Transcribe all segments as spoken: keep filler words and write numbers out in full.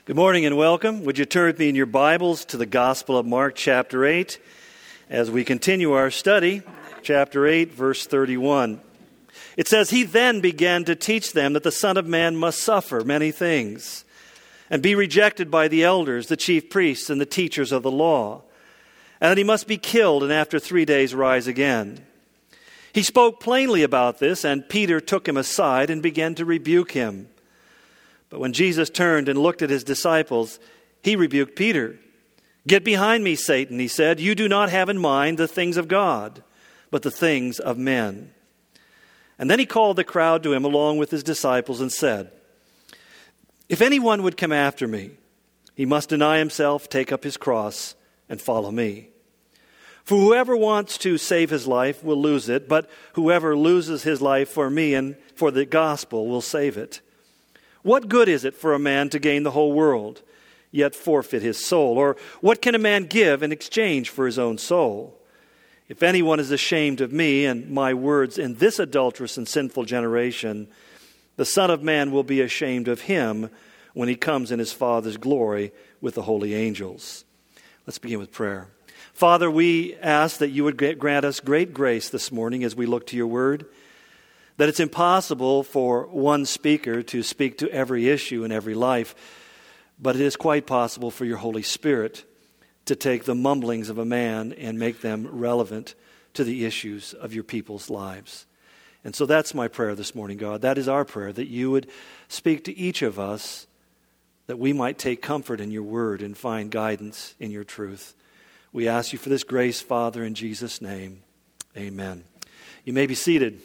Good morning and welcome. Would you turn with me in your Bibles to the Gospel of Mark chapter eight as we continue our study, chapter eight, verse thirty-one. It says, "He then began to teach them that the Son of Man must suffer many things and be rejected by the elders, the chief priests, and the teachers of the law, and that he must be killed and after three days rise again." He spoke plainly about this, and Peter took him aside and began to rebuke him. But when Jesus turned and looked at his disciples, he rebuked Peter. "Get behind me, Satan," he said. "You do not have in mind the things of God, but the things of men." And then he called the crowd to him along with his disciples and said, "If anyone would come after me, he must deny himself, take up his cross, and follow me. For whoever wants to save his life will lose it, but whoever loses his life for me and for the gospel will save it. What good is it for a man to gain the whole world, yet forfeit his soul? Or what can a man give in exchange for his own soul? If anyone is ashamed of me and my words in this adulterous and sinful generation, the Son of Man will be ashamed of him when he comes in his Father's glory with the holy angels." Let's begin with prayer. Father, we ask that you would grant us great grace this morning as we look to your word, that it's impossible for one speaker to speak to every issue in every life, but it is quite possible for your Holy Spirit to take the mumblings of a man and make them relevant to the issues of your people's lives. And so that's my prayer this morning, God. That is our prayer, that you would speak to each of us, that we might take comfort in your word and find guidance in your truth. We ask you for this grace, Father, in Jesus' name. Amen. You may be seated.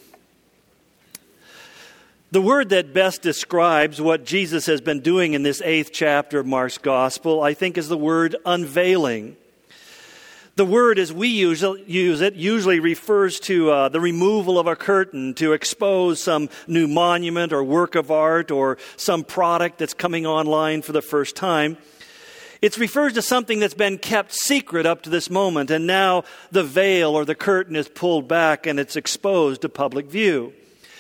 The word that best describes what Jesus has been doing in this eighth chapter of Mark's Gospel, I think, is the word unveiling. The word, as we usually use it, usually refers to uh, the removal of a curtain to expose some new monument or work of art or some product that's coming online for the first time. It refers to something that's been kept secret up to this moment, and now the veil or the curtain is pulled back and it's exposed to public view.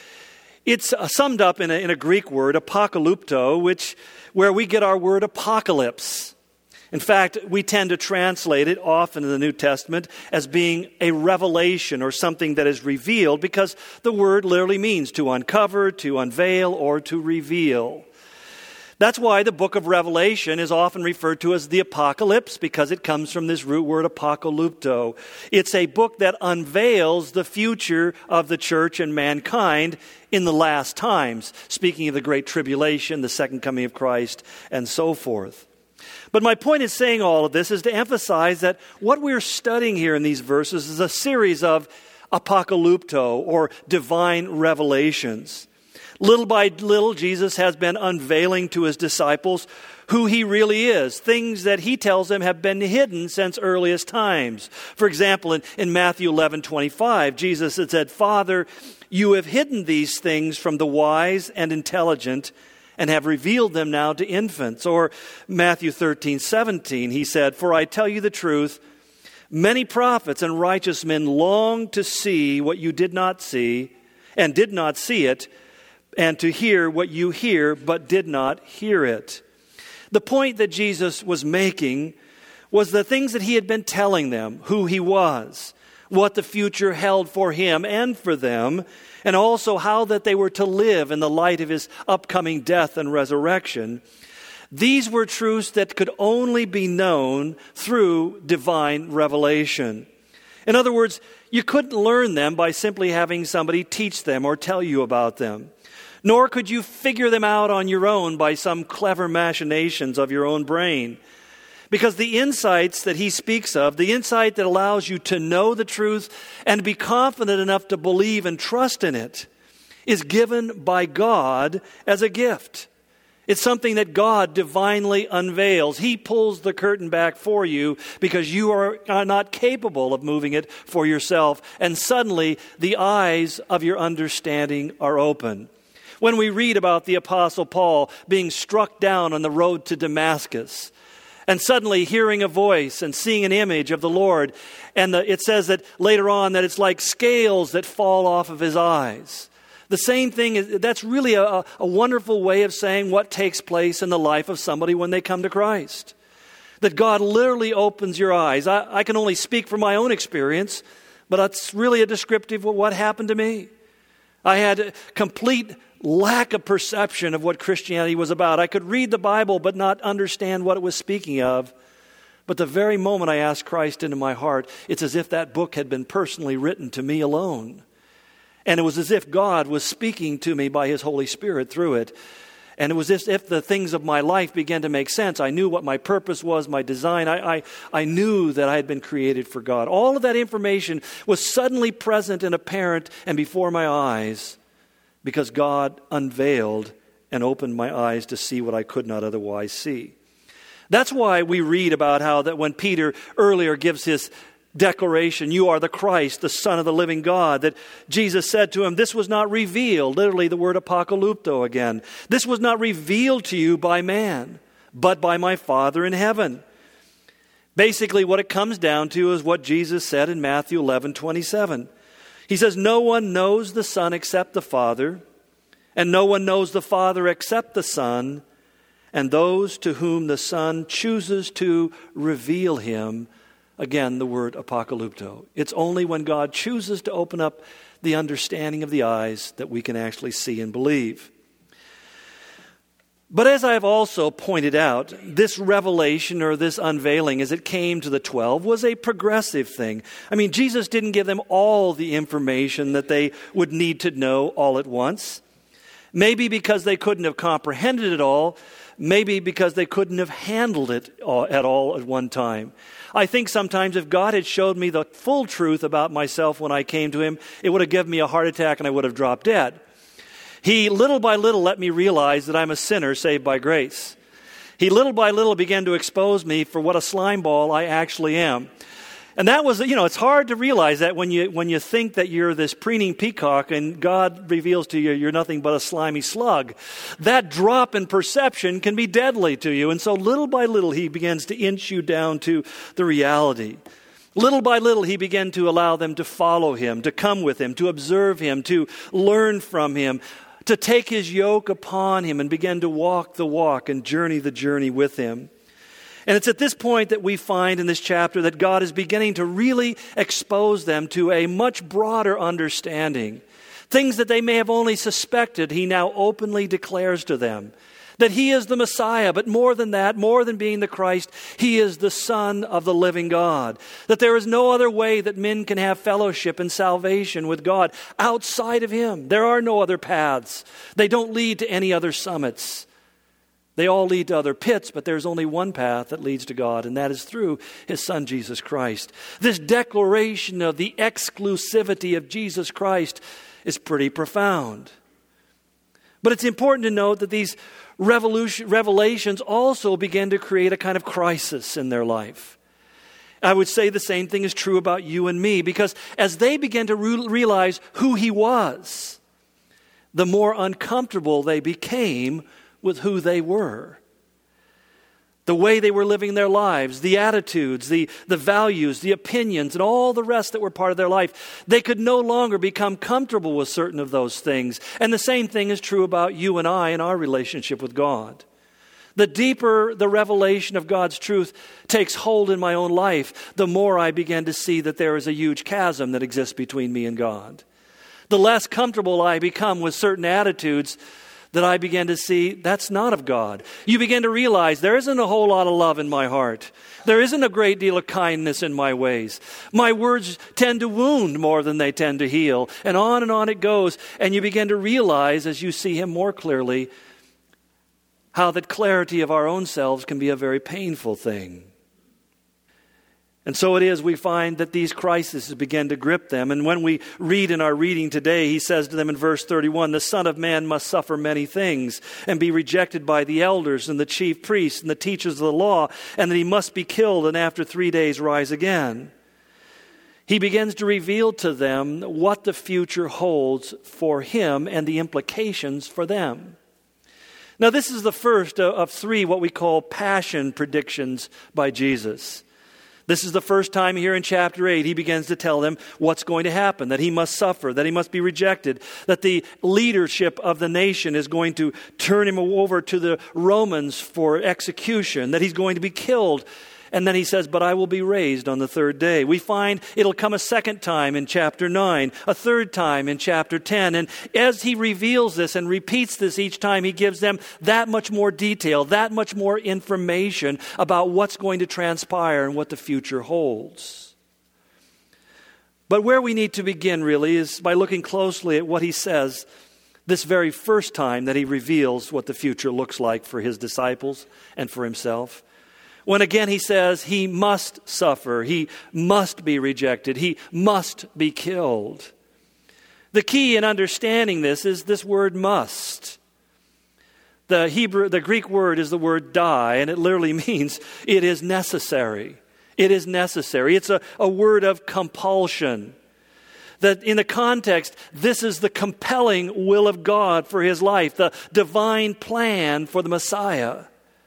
It's summed up in a, in a Greek word, apokalypto, which where we get our word apocalypse. In fact, we tend to translate it often in the New Testament as being a revelation or something that is revealed, because the word literally means to uncover, to unveil, or to reveal. That's why the book of Revelation is often referred to as the Apocalypse, because it comes from this root word apokalypto. It's a book that unveils the future of the church and mankind in the last times, speaking of the Great Tribulation, the second coming of Christ, and so forth. But my point in saying all of this is to emphasize that what we're studying here in these verses is a series of apokalypto, or divine revelations. Little by little, Jesus has been unveiling to his disciples who he really is, things that he tells them have been hidden since earliest times. For example, in, in Matthew eleven twenty-five, Jesus had said, "Father, you have hidden these things from the wise and intelligent and have revealed them now to infants." Or Matthew thirteen seventeen, he said, "For I tell you the truth, many prophets and righteous men longed to see what you did not see and did not see it, and to hear what you hear, but did not hear it." The point that Jesus was making was the things that he had been telling them, who he was, what the future held for him and for them, and also how that they were to live in the light of his upcoming death and resurrection. These were truths that could only be known through divine revelation. In other words, you couldn't learn them by simply having somebody teach them or tell you about them. Nor could you figure them out on your own by some clever machinations of your own brain. Because the insights that he speaks of, the insight that allows you to know the truth and to be confident enough to believe and trust in it, is given by God as a gift. It's something that God divinely unveils. He pulls the curtain back for you because you are, are not capable of moving it for yourself. And suddenly the eyes of your understanding are open. When we read about the Apostle Paul being struck down on the road to Damascus, and suddenly hearing a voice and seeing an image of the Lord, and the, it says that later on that it's like scales that fall off of his eyes. The same thing, is that's really a, a wonderful way of saying what takes place in the life of somebody when they come to Christ. That God literally opens your eyes. I, I can only speak from my own experience, but that's really a descriptive of what happened to me. I had a complete lack of perception of what Christianity was about. I could read the Bible but not understand what it was speaking of. But the very moment I asked Christ into my heart, it's as if that book had been personally written to me alone. And it was as if God was speaking to me by His Holy Spirit through it. And it was as if the things of my life began to make sense. I knew what my purpose was, my design. I, I, I knew that I had been created for God. All of that information was suddenly present and apparent and before my eyes because God unveiled and opened my eyes to see what I could not otherwise see. That's why we read about how that when Peter earlier gives his declaration, "You are the Christ, the Son of the living God," that Jesus said to him, "This was not revealed," literally the word apocalypto again, "this was not revealed to you by man, but by my Father in heaven." Basically what it comes down to is what Jesus said in Matthew eleven twenty-seven. He says, "No one knows the Son except the Father, and no one knows the Father except the Son, and those to whom the Son chooses to reveal Him." Again, the word apocalypto. It's only when God chooses to open up the understanding of the eyes that we can actually see and believe. But as I've also pointed out, this revelation or this unveiling as it came to the twelve was a progressive thing. I mean, Jesus didn't give them all the information that they would need to know all at once. Maybe because they couldn't have comprehended it all. Maybe because they couldn't have handled it at all at one time. I think sometimes if God had showed me the full truth about myself when I came to Him, it would have given me a heart attack and I would have dropped dead. He little by little let me realize that I'm a sinner saved by grace. He little by little began to expose me for what a slime ball I actually am. And that was, you know, it's hard to realize that when you when you think that you're this preening peacock and God reveals to you you're nothing but a slimy slug. That drop in perception can be deadly to you. And so little by little He begins to inch you down to the reality. Little by little He began to allow them to follow Him, to come with Him, to observe Him, to learn from Him, to take His yoke upon Him and begin to walk the walk and journey the journey with Him. And it's at this point that we find in this chapter that God is beginning to really expose them to a much broader understanding. Things that they may have only suspected, He now openly declares to them. That He is the Messiah, but more than that, more than being the Christ, He is the Son of the living God. That there is no other way that men can have fellowship and salvation with God outside of Him. There are no other paths. They don't lead to any other summits. They all lead to other pits, but there's only one path that leads to God, and that is through His Son, Jesus Christ. This declaration of the exclusivity of Jesus Christ is pretty profound. But it's important to note that these revolution, revelations also begin to create a kind of crisis in their life. I would say the same thing is true about you and me, because as they began to re- realize who He was, the more uncomfortable they became with who they were. The way they were living their lives, the attitudes, the, the values, the opinions, and all the rest that were part of their life. They could no longer become comfortable with certain of those things. And the same thing is true about you and I in our relationship with God. The deeper the revelation of God's truth takes hold in my own life, the more I begin to see that there is a huge chasm that exists between me and God. The less comfortable I become with certain attitudes, that I began to see that's not of God. You begin to realize there isn't a whole lot of love in my heart. There isn't a great deal of kindness in my ways. My words tend to wound more than they tend to heal. And on and on it goes. And you begin to realize as you see Him more clearly how that clarity of our own selves can be a very painful thing. And so it is we find that these crises begin to grip them. And when we read in our reading today, He says to them in verse thirty-one, "The Son of Man must suffer many things and be rejected by the elders and the chief priests and the teachers of the law, and that He must be killed and after three days rise again." He begins to reveal to them what the future holds for Him and the implications for them. Now this is the first of three what we call passion predictions by Jesus. This is the first time here in chapter eight he begins to tell them what's going to happen, that he must suffer, that he must be rejected, that the leadership of the nation is going to turn him over to the Romans for execution, that he's going to be killed. And then he says, but I will be raised on the third day. We find it'll come a second time in chapter nine, a third time in chapter ten. And as he reveals this and repeats this each time, he gives them that much more detail, that much more information about what's going to transpire and what the future holds. But where we need to begin really is by looking closely at what he says this very first time that he reveals what the future looks like for his disciples and for himself. When again he says he must suffer, he must be rejected, he must be killed. The key in understanding this is this word must. The Hebrew, the Greek word is the word die, and it literally means it is necessary. It is necessary. It's a, a word of compulsion. That in the context, this is the compelling will of God for his life, the divine plan for the Messiah.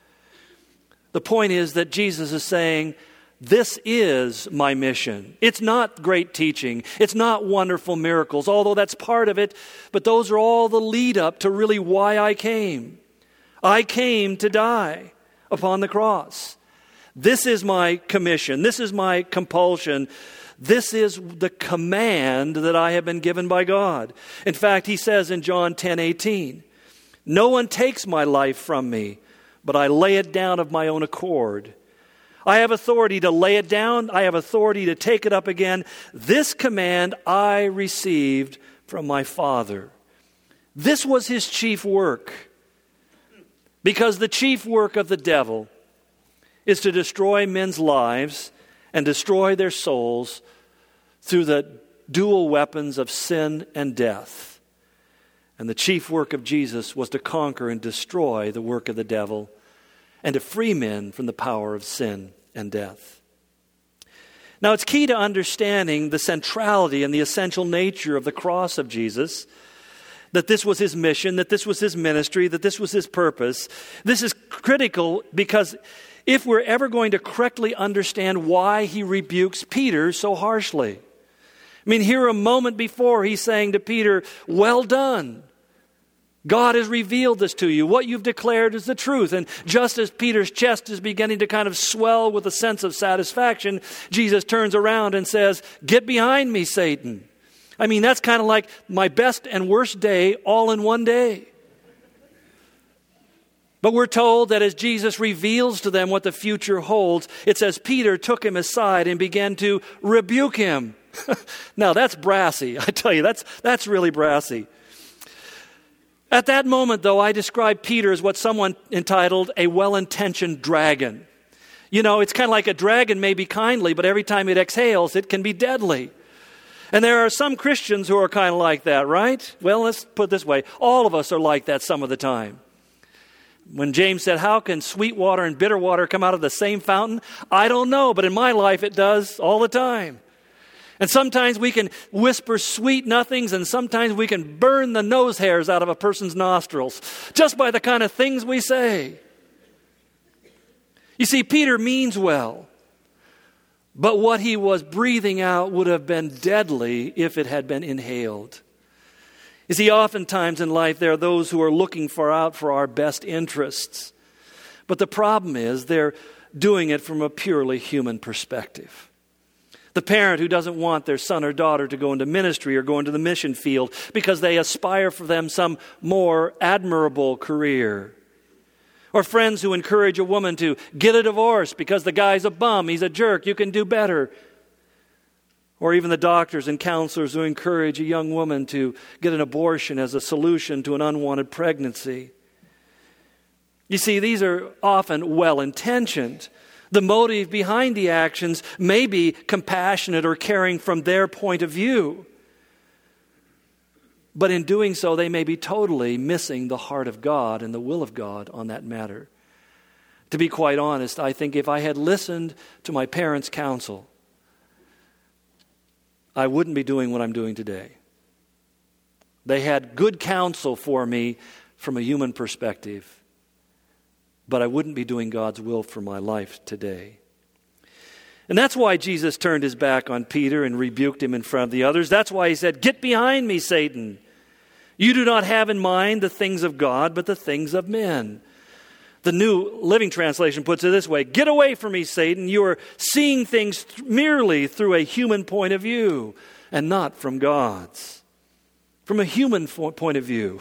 The point is that Jesus is saying, this is my mission. It's not great teaching. It's not wonderful miracles, although that's part of it. But those are all the lead up to really why I came. I came to die upon the cross. This is my commission. This is my compulsion. This is the command that I have been given by God. In fact, he says in John ten eighteen, no one takes my life from me, but I lay it down of my own accord. I have authority to lay it down. I have authority to take it up again. This command I received from my Father. This was his chief work. Because the chief work of the devil is to destroy men's lives and destroy their souls through the dual weapons of sin and death. And the chief work of Jesus was to conquer and destroy the work of the devil and to free men from the power of sin and death. Now, it's key to understanding the centrality and the essential nature of the cross of Jesus, that this was his mission, that this was his ministry, that this was his purpose. This is critical because if we're ever going to correctly understand why he rebukes Peter so harshly. I mean, here a moment before he's saying to Peter, well done. God has revealed this to you. What you've declared is the truth. And just as Peter's chest is beginning to kind of swell with a sense of satisfaction, Jesus turns around and says, get behind me, Satan. I mean, that's kind of like my best and worst day all in one day. But we're told that as Jesus reveals to them what the future holds, it says Peter took him aside and began to rebuke him. Now, that's brassy. I tell you, that's that's really brassy. At that moment, though, I describe Peter as what someone entitled a well-intentioned dragon. You know, it's kind of like a dragon may be kindly, but every time it exhales, it can be deadly. And there are some Christians who are kind of like that, right? Well, let's put it this way. All of us are like that some of the time. When James said, how can sweet water and bitter water come out of the same fountain? I don't know, but in my life it does all the time. And sometimes we can whisper sweet nothings, and sometimes we can burn the nose hairs out of a person's nostrils just by the kind of things we say. You see, Peter means well, but what he was breathing out would have been deadly if it had been inhaled. You see, oftentimes in life there are those who are looking for out for our best interests. But the problem is they're doing it from a purely human perspective. The parent who doesn't want their son or daughter to go into ministry or go into the mission field because they aspire for them some more admirable career. Or friends who encourage a woman to get a divorce because the guy's a bum, he's a jerk, you can do better. Or even the doctors and counselors who encourage a young woman to get an abortion as a solution to an unwanted pregnancy. You see, these are often well-intentioned. The motive behind the actions may be compassionate or caring from their point of view. But in doing so, they may be totally missing the heart of God and the will of God on that matter. To be quite honest, I think if I had listened to my parents' counsel, I wouldn't be doing what I'm doing today. They had good counsel for me from a human perspective, but I wouldn't be doing God's will for my life today. And that's why Jesus turned his back on Peter and rebuked him in front of the others. That's why he said, "Get behind me, Satan. You do not have in mind the things of God, but the things of men." The New Living Translation puts it this way: "Get away from me, Satan. You are seeing things th- merely through a human point of view and not from God's." From a human fo- point of view.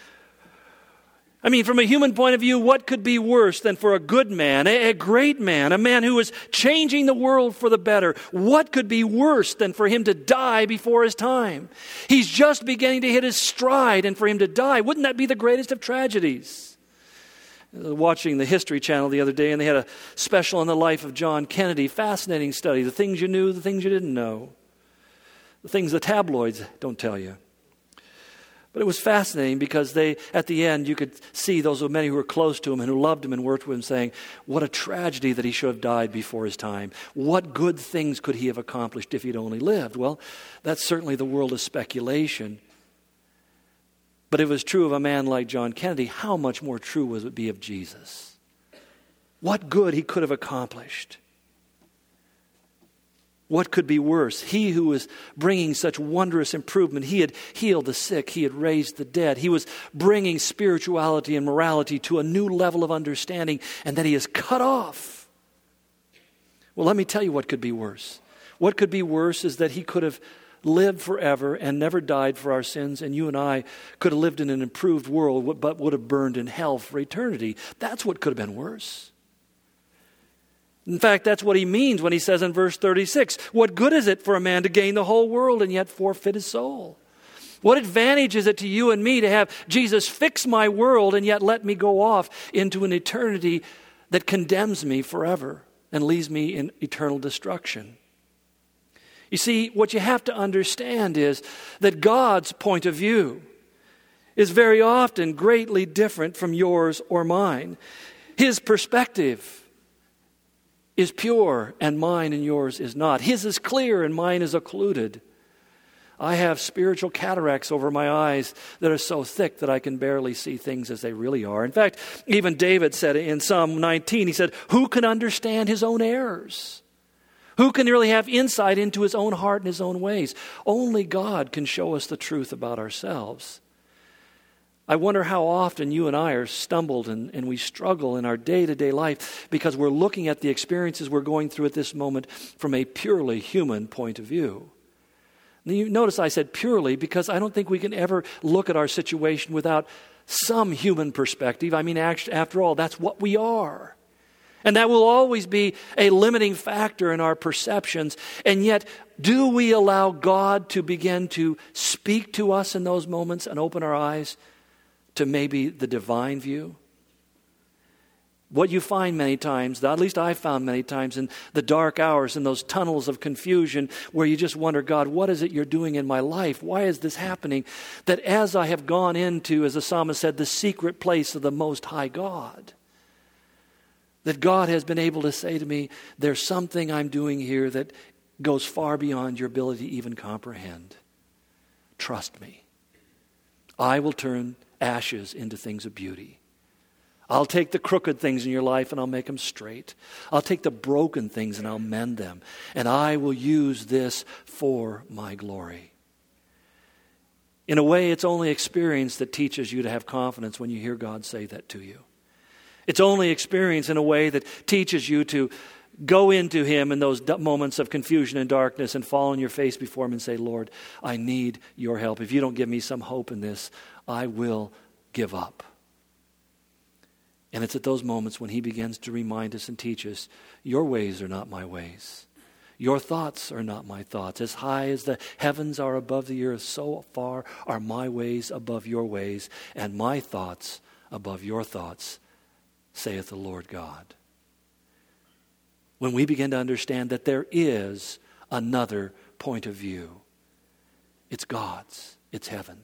I mean, from a human point of view, what could be worse than for a good man, a, a great man, a man who was changing the world for the better? What could be worse than for him to die before his time? He's just beginning to hit his stride, and for him to die, wouldn't that be the greatest of tragedies? I was watching the History Channel the other day, and they had a special on the life of John Kennedy. Fascinating study. The things you knew, the things you didn't know. The things the tabloids don't tell you. But it was fascinating because they, at the end, you could see those many who were close to him and who loved him and worked with him saying, what a tragedy that he should have died before his time. What good things could he have accomplished if he'd only lived? Well, that's certainly the world of speculation. But if it was true of a man like John Kennedy, how much more true would it be of Jesus? What good he could have accomplished. What could be worse? He who was bringing such wondrous improvement, he had healed the sick, he had raised the dead, he was bringing spirituality and morality to a new level of understanding, and that he is cut off. Well, let me tell you what could be worse. What could be worse is that he could have lived forever and never died for our sins, and you and I could have lived in an improved world, but would have burned in hell for eternity. That's what could have been worse. In fact, that's what he means when he says in verse thirty-six, what good is it for a man to gain the whole world and yet forfeit his soul? What advantage is it to you and me to have Jesus fix my world and yet let me go off into an eternity that condemns me forever and leaves me in eternal destruction? You see, what you have to understand is that God's point of view is very often greatly different from yours or mine. His perspective is pure, and mine and yours is not. His is clear, and mine is occluded. I have spiritual cataracts over my eyes that are so thick that I can barely see things as they really are. In fact, even David said in Psalm nineteen, he said, who can understand his own errors? Who can really have insight into his own heart and his own ways? Only God can show us the truth about ourselves. I wonder how often you and I are stumbled and, and we struggle in our day-to-day life because we're looking at the experiences we're going through at this moment from a purely human point of view. And you notice I said purely because I don't think we can ever look at our situation without some human perspective. I mean, actually, after all, that's what we are. And that will always be a limiting factor in our perceptions. And yet, do we allow God to begin to speak to us in those moments and open our eyes to maybe the divine view? What you find many times, at least I found many times in the dark hours, in those tunnels of confusion where you just wonder, God, what is it you're doing in my life? Why is this happening? That as I have gone into, as the psalmist said, the secret place of the Most High God, that God has been able to say to me, there's something I'm doing here that goes far beyond your ability to even comprehend. Trust me. I will turn ashes into things of beauty. I'll take the crooked things in your life and I'll make them straight. I'll take the broken things and I'll mend them. And I will use this for my glory. In a way, it's only experience that teaches you to have confidence when you hear God say that to you. It's only experience in a way that teaches you to go into Him in those moments of confusion and darkness and fall on your face before Him and say, Lord, I need your help. If you don't give me some hope in this, I will give up. And it's at those moments when He begins to remind us and teach us, your ways are not my ways. Your thoughts are not my thoughts. As high as the heavens are above the earth, so far are my ways above your ways, and my thoughts above your thoughts, saith the Lord God. When we begin to understand that there is another point of view, it's God's, it's heaven.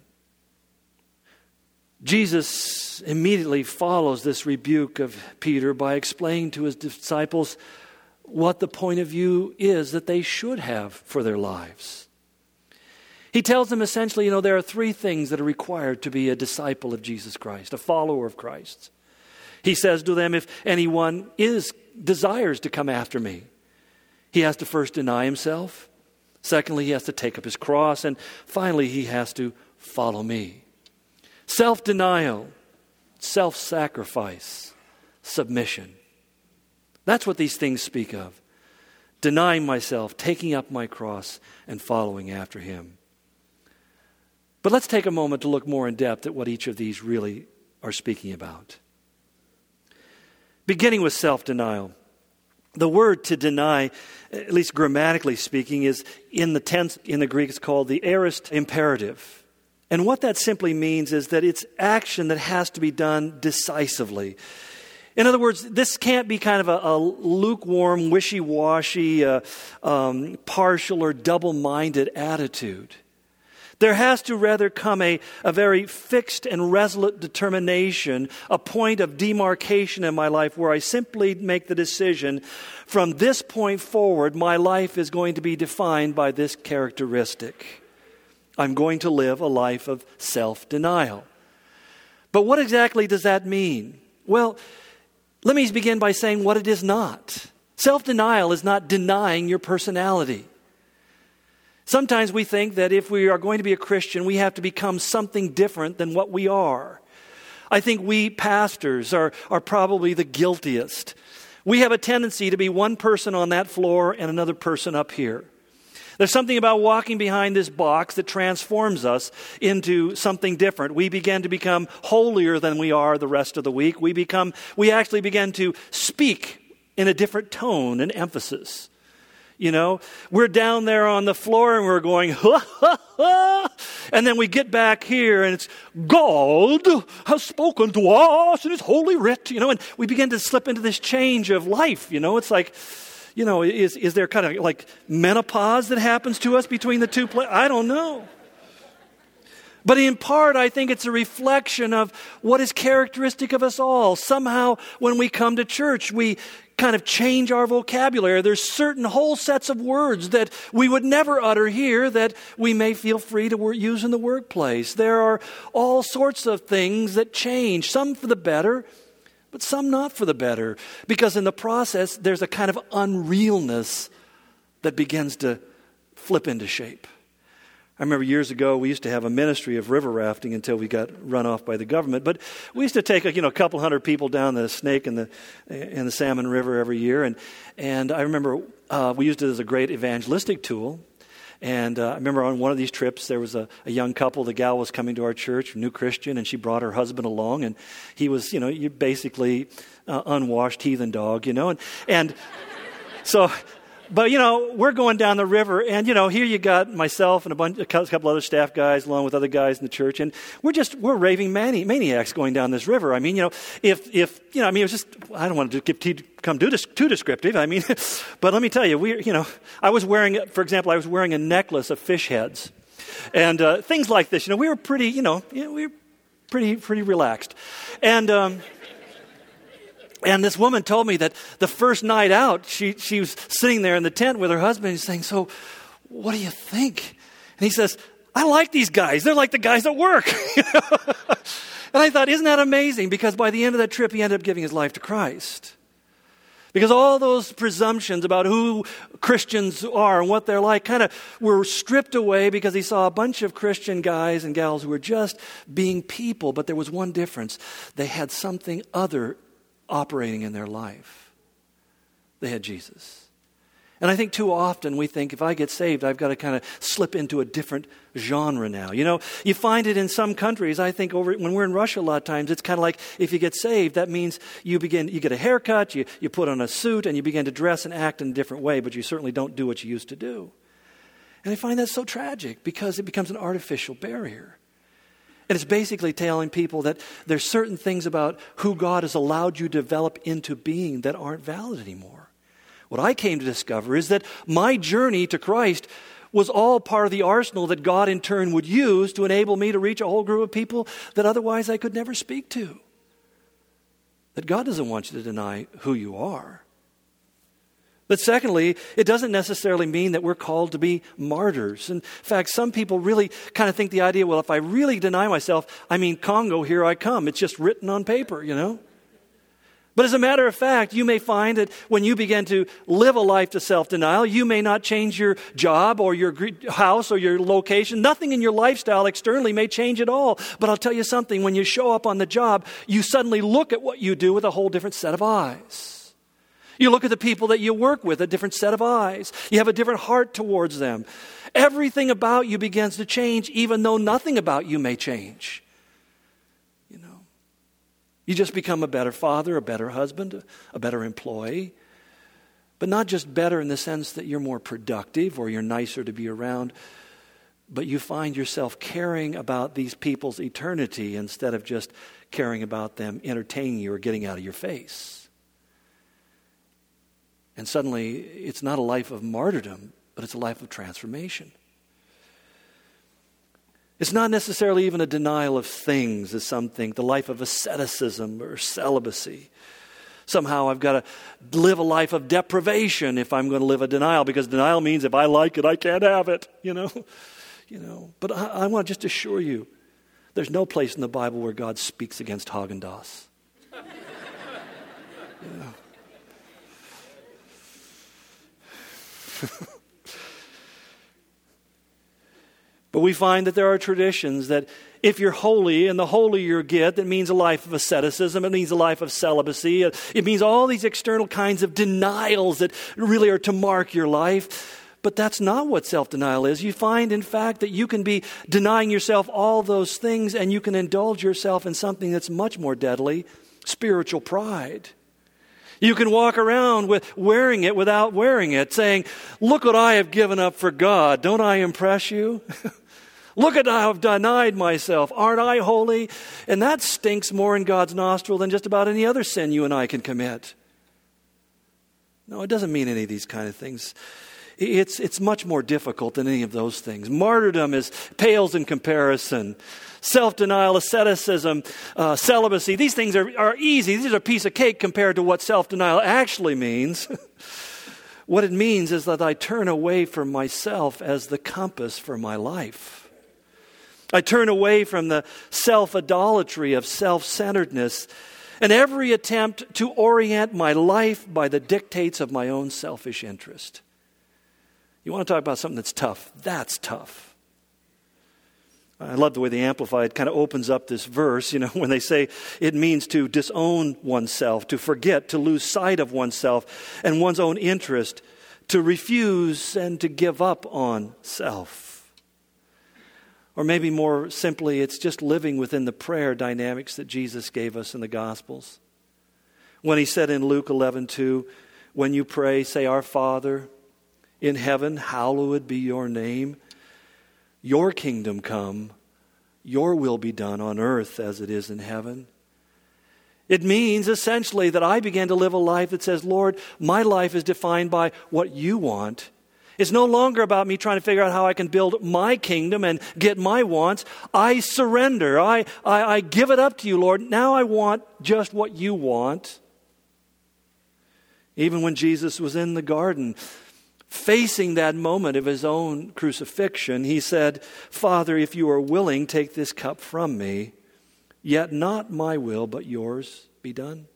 Jesus immediately follows this rebuke of Peter by explaining to his disciples what the point of view is that they should have for their lives. He tells them essentially, you know, there are three things that are required to be a disciple of Jesus Christ, a follower of Christ. He says to them, if anyone is desires to come after me, He has to first deny himself. Secondly, he has to take up his cross. And finally, he has to follow me. Self-denial, self-sacrifice, submission. That's what these things speak of. Denying myself, taking up my cross, and following after him. But let's take a moment to look more in depth at what each of these really are speaking about. Beginning with self-denial. The word to deny, at least grammatically speaking, is in the tense in the Greek, it's called the aorist imperative. And what that simply means is that it's action that has to be done decisively. In other words, this can't be kind of a, a lukewarm, wishy-washy, uh, um, partial or double-minded attitude. There has to rather come a, a very fixed and resolute determination, a point of demarcation in my life where I simply make the decision, from this point forward, my life is going to be defined by this characteristic. I'm going to live a life of self-denial. But what exactly does that mean? Well, let me begin by saying what it is not. Self-denial is not denying your personality. Sometimes we think that if we are going to be a Christian, we have to become something different than what we are. I think we pastors are, are probably the guiltiest. We have a tendency to be one person on that floor and another person up here. There's something about walking behind this box that transforms us into something different. We begin to become holier than we are the rest of the week. We become, we actually begin to speak in a different tone and emphasis. You know, we're down there on the floor and we're going, ha, ha, ha. And then we get back here and it's, God has spoken to us in His holy writ, you know, and we begin to slip into this change of life, you know. It's like, you know, is, is there kind of like menopause that happens to us between the two places? I don't know. But in part, I think it's a reflection of what is characteristic of us all. Somehow, when we come to church, we kind of change our vocabulary. There's certain whole sets of words that we would never utter here that we may feel free to use in the workplace. There are all sorts of things that change, some for the better, but some not for the better. Because in the process, there's a kind of unrealness that begins to flip into shape. I remember years ago, we used to have a ministry of river rafting until we got run off by the government. But we used to take a, you know, a couple hundred people down the Snake and the and the Salmon River every year. And and I remember uh, we used it as a great evangelistic tool. And uh, I remember on one of these trips, there was a, a young couple. The gal was coming to our church, new Christian, and she brought her husband along. And he was, you know, you basically uh, unwashed heathen dog, you know. And and so... But, you know, we're going down the river, and, you know, here you got myself and a bunch, a couple other staff guys, along with other guys in the church, and we're just, we're raving mani- maniacs going down this river. I mean, you know, if, if, you know, I mean, it was just, I don't want to get too, come too, too descriptive. I mean, but let me tell you, we, you know, I was wearing, for example, I was wearing a necklace of fish heads, and uh, things like this. You know, we were pretty, you know, you know we were pretty, pretty relaxed, and. Um, And this woman told me that the first night out, she, she was sitting there in the tent with her husband and saying, so what do you think? And he says, I like these guys. They're like the guys at work. And I thought, isn't that amazing? Because by the end of that trip, he ended up giving his life to Christ. Because all those presumptions about who Christians are and what they're like kind of were stripped away because he saw a bunch of Christian guys and gals who were just being people. But there was one difference. They had something other operating in their life. They had Jesus. And I think too often we think if I get saved, I've got to kind of slip into a different genre now. You know, you find it in some countries. I think over when we're in Russia a lot of times, it's kind of like if you get saved, that means you begin, you get a haircut, you, you put on a suit, and you begin to dress and act in a different way, but you certainly don't do what you used to do. And I find that so tragic because it becomes an artificial barrier. And it's basically telling people that there's certain things about who God has allowed you to develop into being that aren't valid anymore. What I came to discover is that my journey to Christ was all part of the arsenal that God in turn would use to enable me to reach a whole group of people that otherwise I could never speak to. That God doesn't want you to deny who you are. But secondly, it doesn't necessarily mean that we're called to be martyrs. In fact, some people really kind of think the idea, well, if I really deny myself, I mean, Congo, here I come. It's just written on paper, you know. But as a matter of fact, you may find that when you begin to live a life to self-denial, you may not change your job or your house or your location. Nothing in your lifestyle externally may change at all. But I'll tell you something, when you show up on the job, you suddenly look at what you do with a whole different set of eyes. You look at the people that you work with, a different set of eyes. You have a different heart towards them. Everything about you begins to change, even though nothing about you may change. You just become a better father, a better husband, a better employee. But not just better in the sense that you're more productive or you're nicer to be around, but you find yourself caring about these people's eternity instead of just caring about them entertaining you or getting out of your face. And suddenly, it's not a life of martyrdom, but it's a life of transformation. It's not necessarily even a denial of things, as some think, the life of asceticism or celibacy. Somehow I've got to live a life of deprivation if I'm going to live a denial, because denial means if I like it, I can't have it, you know. You know. But I, I want to just assure you, there's no place in the Bible where God speaks against Haagen-Dazs. Yeah. But we find that there are traditions that if you're holy, and the holier you get, that means a life of asceticism, it means a life of celibacy, it means all these external kinds of denials that really are to mark your life. But that's not what self-denial is. You find, in fact, that you can be denying yourself all those things, and you can indulge yourself in something that's much more deadly, spiritual pride. You can walk around with wearing it without wearing it, saying, look what I have given up for God. Don't I impress you? Look at how I've denied myself. Aren't I holy? And that stinks more in God's nostril than just about any other sin you and I can commit. No, it doesn't mean any of these kind of things. It's, it's much more difficult than any of those things. Martyrdom is pales in comparison. Self-denial, asceticism, uh, celibacy, these things are, are easy. These are a piece of cake compared to what self-denial actually means. What it means is that I turn away from myself as the compass for my life. I turn away from the self-idolatry of self-centeredness and every attempt to orient my life by the dictates of my own selfish interest. You want to talk about something that's tough? That's tough. I love the way the Amplified kind of opens up this verse, you know, when they say it means to disown oneself, to forget, to lose sight of oneself and one's own interest, to refuse and to give up on self. Or maybe more simply, it's just living within the prayer dynamics that Jesus gave us in the Gospels. When he said in Luke eleven two, when you pray, say, Our Father in heaven, hallowed be your name. Your kingdom come, your will be done on earth as it is in heaven. It means essentially that I began to live a life that says, Lord, my life is defined by what you want. It's no longer about me trying to figure out how I can build my kingdom and get my wants. I surrender. I, I, I give it up to you, Lord. Now I want just what you want. Even when Jesus was in the garden, facing that moment of his own crucifixion, he said, Father, if you are willing, take this cup from me. Yet not my will, but yours be done.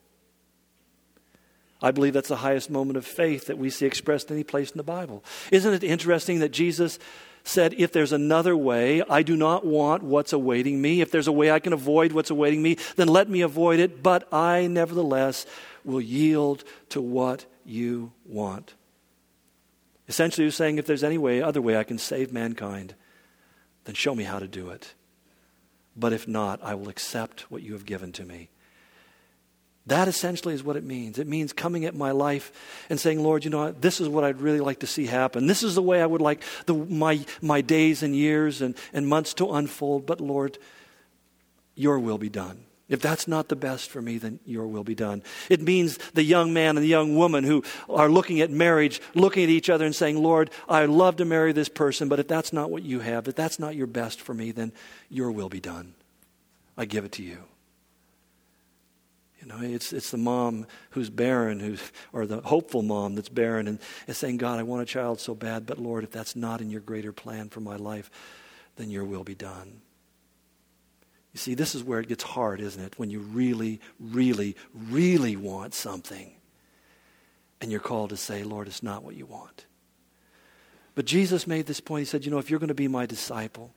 I believe that's the highest moment of faith that we see expressed any place in the Bible. Isn't it interesting that Jesus said, if there's another way, I do not want what's awaiting me. If there's a way I can avoid what's awaiting me, then let me avoid it. But I nevertheless will yield to what you want. Essentially, he's saying, if there's any way, other way I can save mankind, then show me how to do it. But if not, I will accept what you have given to me. That essentially is what it means. It means coming at my life and saying, Lord, you know, this is what I'd really like to see happen. This is the way I would like the, my, my days and years and, and months to unfold. But Lord, your will be done. If that's not the best for me, then your will be done. It means the young man and the young woman who are looking at marriage, looking at each other and saying, Lord, I love to marry this person, but if that's not what you have, if that's not your best for me, then your will be done. I give it to you. You know, it's it's the mom who's barren, who's, or the hopeful mom that's barren and is saying, God, I want a child so bad, but Lord, if that's not in your greater plan for my life, then your will be done. You see, this is where it gets hard, isn't it? When you really, really, really want something and you're called to say, Lord, it's not what you want. But Jesus made this point. He said, you know, if you're going to be my disciple,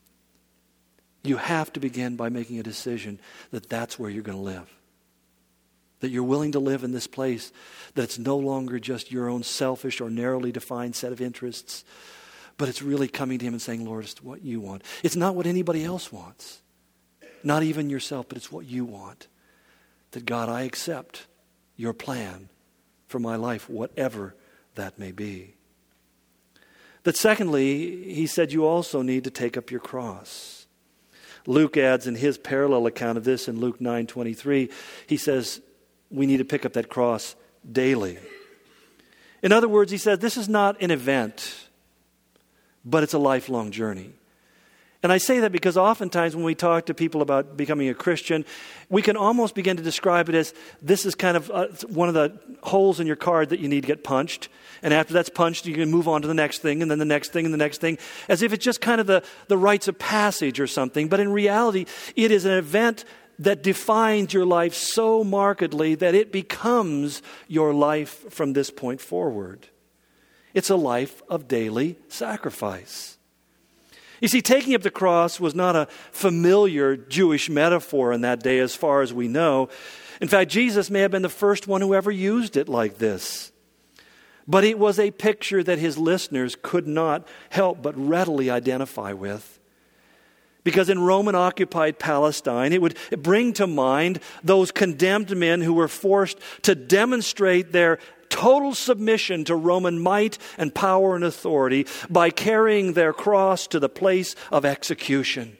you have to begin by making a decision that that's where you're going to live. That you're willing to live in this place, that it's no longer just your own selfish or narrowly defined set of interests, but it's really coming to him and saying, Lord, it's what you want. It's not what anybody else wants. Not even yourself, but it's what you want. That God, I accept your plan for my life, whatever that may be. That secondly, he said you also need to take up your cross. Luke adds in his parallel account of this in Luke nine twenty-three, he says we need to pick up that cross daily. In other words, he said this is not an event, but it's a lifelong journey. And I say that because oftentimes when we talk to people about becoming a Christian, we can almost begin to describe it as this is kind of uh, one of the holes in your card that you need to get punched. And after that's punched, you can move on to the next thing, and then the next thing, and the next thing, as if it's just kind of the, the rites of passage or something. But in reality, it is an event that defines your life so markedly that it becomes your life from this point forward. It's a life of daily sacrifice. You see, taking up the cross was not a familiar Jewish metaphor in that day as far as we know. In fact, Jesus may have been the first one who ever used it like this. But it was a picture that his listeners could not help but readily identify with. Because in Roman-occupied Palestine, it would bring to mind those condemned men who were forced to demonstrate their total submission to Roman might and power and authority by carrying their cross to the place of execution.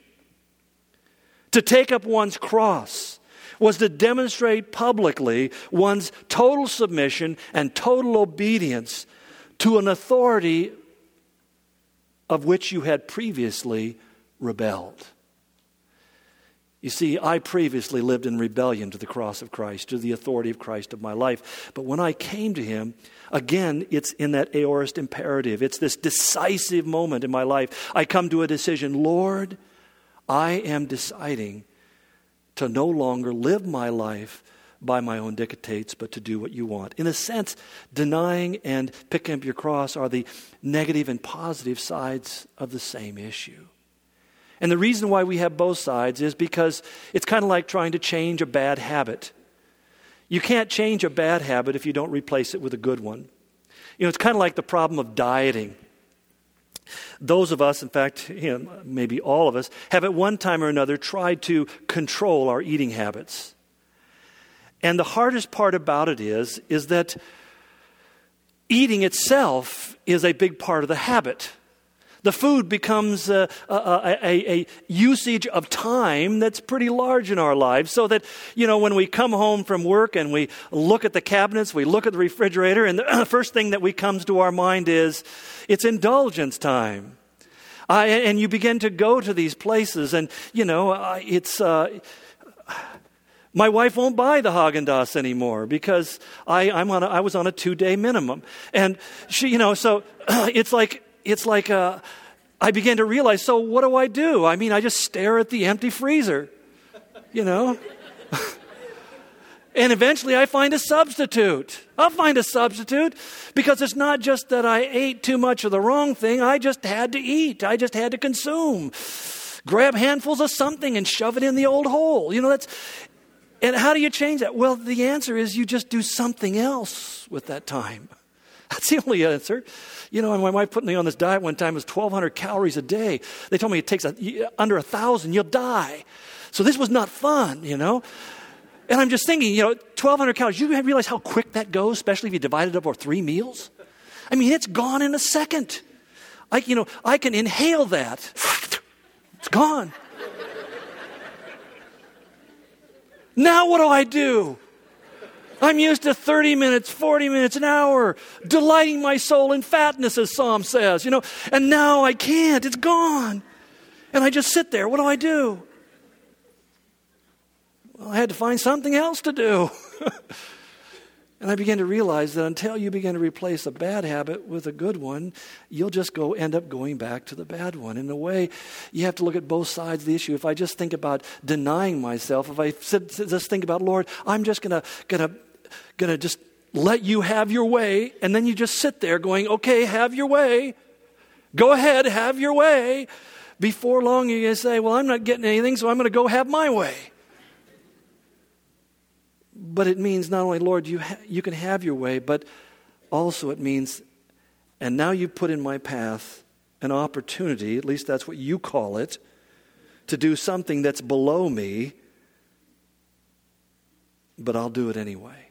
To take up one's cross was to demonstrate publicly one's total submission and total obedience to an authority of which you had previously rebelled. You see, I previously lived in rebellion to the cross of Christ, to the authority of Christ of my life. But when I came to him, again, it's in that aorist imperative. It's this decisive moment in my life. I come to a decision. Lord, I am deciding to no longer live my life by my own dictates, but to do what you want. In a sense, denying and picking up your cross are the negative and positive sides of the same issue. And the reason why we have both sides is because it's kind of like trying to change a bad habit. You can't change a bad habit if you don't replace it with a good one. You know, it's kind of like the problem of dieting. Those of us, in fact, you know, maybe all of us, have at one time or another tried to control our eating habits. And the hardest part about it is, is that eating itself is a big part of the habit. The food becomes a, a, a, a usage of time that's pretty large in our lives, so that, you know, when we come home from work and we look at the cabinets, we look at the refrigerator, and the first thing that we comes to our mind is, it's indulgence time. Uh, and, and you begin to go to these places, and, you know, uh, it's... Uh, My wife won't buy the Haagen-Dazs anymore because I, I'm on a, I was on a two-day minimum. And she, you know, so it's like... It's like uh, I began to realize, so what do I do? I mean, I just stare at the empty freezer, you know? And eventually I find a substitute. I'll find a substitute because it's not just that I ate too much of the wrong thing. I just had to eat. I just had to consume. Grab handfuls of something and shove it in the old hole. You know, that's... And how do you change that? Well, the answer is you just do something else with that time. That's the only answer. You know, and my wife put me on this diet one time. It was twelve hundred calories a day. They told me it takes a, under one thousand, you'll die. So this was not fun, you know. And I'm just thinking, you know, twelve hundred calories. You realize how quick that goes, especially if you divide it up over three meals? I mean, it's gone in a second. I, you know, I can inhale that. It's gone. Now what do I do? I'm used to thirty minutes, forty minutes, an hour, delighting my soul in fatness, as Psalm says, you know, and now I can't. It's gone. And I just sit there. What do I do? Well, I had to find something else to do. And I began to realize that until you begin to replace a bad habit with a good one, you'll just go end up going back to the bad one. In a way, you have to look at both sides of the issue. If I just think about denying myself, if I just think about, Lord, I'm just gonna gonna gonna just let you have your way, and then you just sit there going, okay, have your way. Go ahead, have your way. Before long, you're going to say, well, I'm not getting anything, so I'm going to go have my way. But it means not only, Lord, you ha- you can have your way, but also it means, and now you put in my path an opportunity, at least that's what you call it, to do something that's below me, but I'll do it anyway.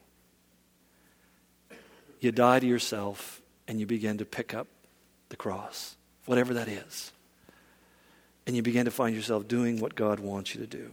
You die to yourself and you begin to pick up the cross, whatever that is. And you begin to find yourself doing what God wants you to do.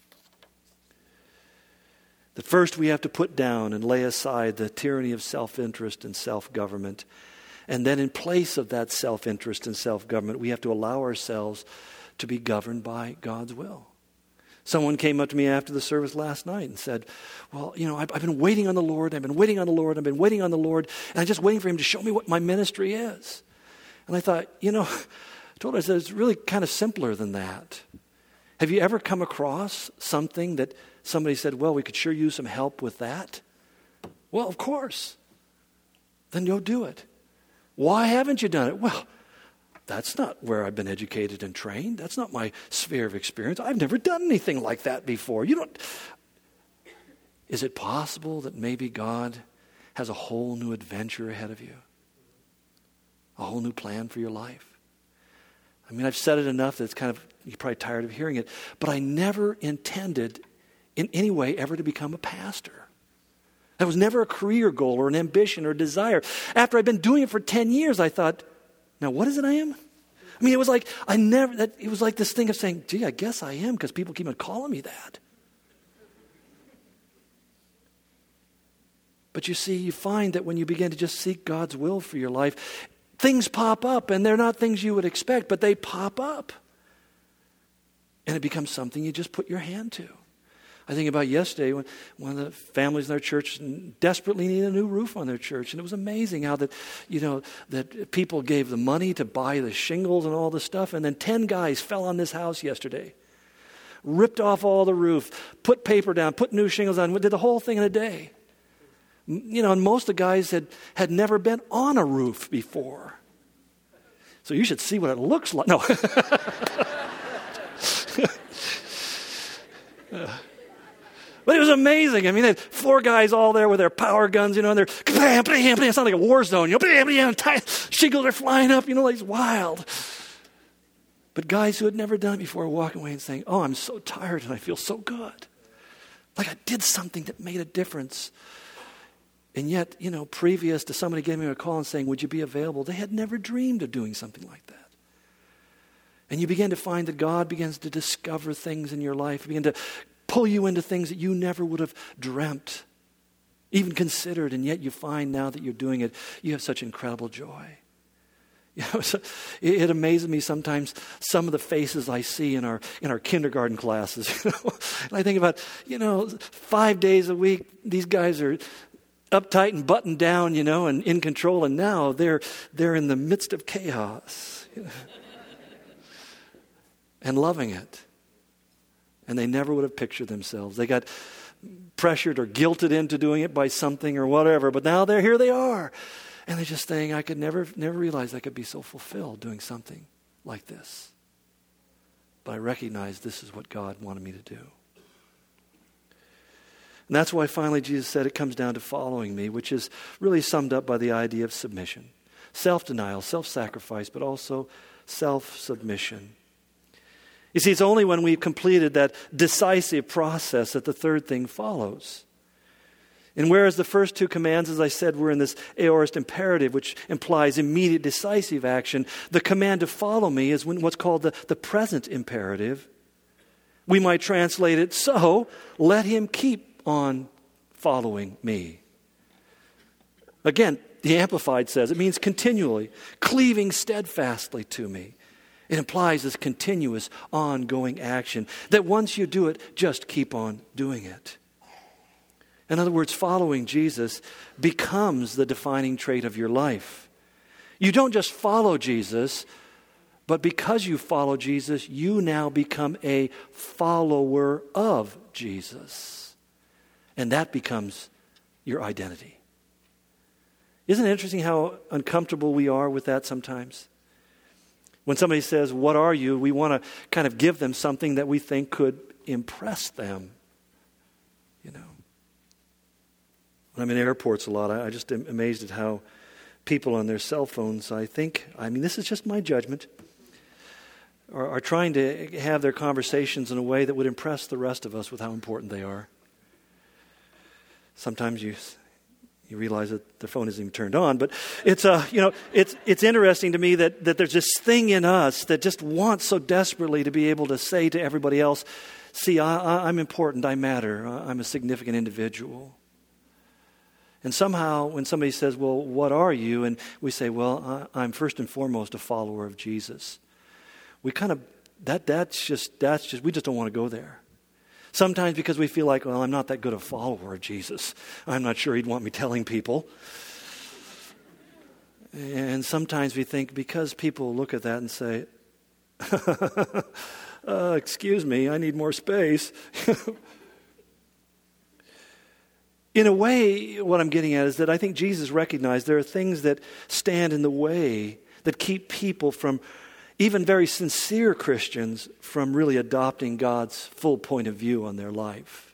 That first we have to put down and lay aside the tyranny of self-interest and self-government. And then in place of that self-interest and self-government, we have to allow ourselves to be governed by God's will. Someone came up to me after the service last night and said, well, you know, I've, I've been waiting on the Lord, I've been waiting on the Lord, I've been waiting on the Lord, and I'm just waiting for him to show me what my ministry is. And I thought, you know, I told her, I said, it's really kind of simpler than that. Have you ever come across something that somebody said, well, we could sure use some help with that? Well, of course. Then go do it. Why haven't you done it? Well, that's not where I've been educated and trained. That's not my sphere of experience. I've never done anything like that before. You don't. Is it possible that maybe God has a whole new adventure ahead of you? A whole new plan for your life? I mean, I've said it enough that it's kind of, you're probably tired of hearing it, but I never intended in any way ever to become a pastor. That was never a career goal or an ambition or a desire. After I'd been doing it for ten years, I thought, now what is it I am? I mean, it was like, I never, that, it was like this thing of saying, gee, I guess I am, because people keep on calling me that. But you see, you find that when you begin to just seek God's will for your life, things pop up, and they're not things you would expect, but they pop up. And it becomes something you just put your hand to. I think about yesterday when one of the families in our church desperately needed a new roof on their church. And it was amazing how that, you know, that people gave the money to buy the shingles and all the stuff. And then ten guys fell on this house yesterday. Ripped off all the roof, put paper down, put new shingles on, did the whole thing in a day. You know, and most of the guys had, had never been on a roof before. So you should see what it looks like. No. But it was amazing. I mean, they had four guys all there with their power guns, you know, and they're, bam, bam, bam. It sounded like a war zone, you know, bam, bam, bam, shingles are flying up, you know, like it's wild. But guys who had never done it before were walking away and saying, oh, I'm so tired and I feel so good. Like I did something that made a difference. And yet, you know, previous to somebody giving me a call and saying, would you be available? They had never dreamed of doing something like that. And you begin to find that God begins to discover things in your life. You begin to pull you into things that you never would have dreamt, even considered. And yet you find now that you're doing it, you have such incredible joy. You know, so it, it amazes me sometimes some of the faces I see in our in our kindergarten classes. You know? And I think about, you know, five days a week, these guys are uptight and buttoned down, you know, and in control. And now they're they're in the midst of chaos, you know, and loving it. And they never would have pictured themselves. They got pressured or guilted into doing it by something or whatever. But now they're here they are. And they're just saying, I could never never realize I could be so fulfilled doing something like this. But I recognize this is what God wanted me to do. And that's why finally Jesus said it comes down to following me, which is really summed up by the idea of submission. Self-denial, self-sacrifice, but also self-submission. You see, it's only when we've completed that decisive process that the third thing follows. And whereas the first two commands, as I said, were in this aorist imperative, which implies immediate decisive action, the command to follow me is what's called the, the present imperative. We might translate it, so let him keep on following me. Again, the Amplified says it means continually, cleaving steadfastly to me. It implies this continuous, ongoing action that once you do it, just keep on doing it. In other words, following Jesus becomes the defining trait of your life. You don't just follow Jesus, but because you follow Jesus, you now become a follower of Jesus. And that becomes your identity. Isn't it interesting how uncomfortable we are with that sometimes? When somebody says, "What are you?" we want to kind of give them something that we think could impress them. You know. When I'm in airports a lot, I, I just am amazed at how people on their cell phones, I think, I mean, this is just my judgment, are, are trying to have their conversations in a way that would impress the rest of us with how important they are. Sometimes you you realize that the phone isn't even turned on, but it's uh, you know it's it's interesting to me that that there's this thing in us that just wants so desperately to be able to say to everybody else, "See, I, I, I'm important. I matter. I'm a significant individual." And somehow, when somebody says, "Well, what are you?" and we say, "Well, I, I'm first and foremost a follower of Jesus," we kind of that that's just that's just we just don't want to go there. Sometimes because we feel like, well, I'm not that good a follower of Jesus. I'm not sure he'd want me telling people. And sometimes we think because people look at that and say, uh, excuse me, I need more space. In a way, what I'm getting at is that I think Jesus recognized there are things that stand in the way that keep people from, even very sincere Christians, from really adopting God's full point of view on their life.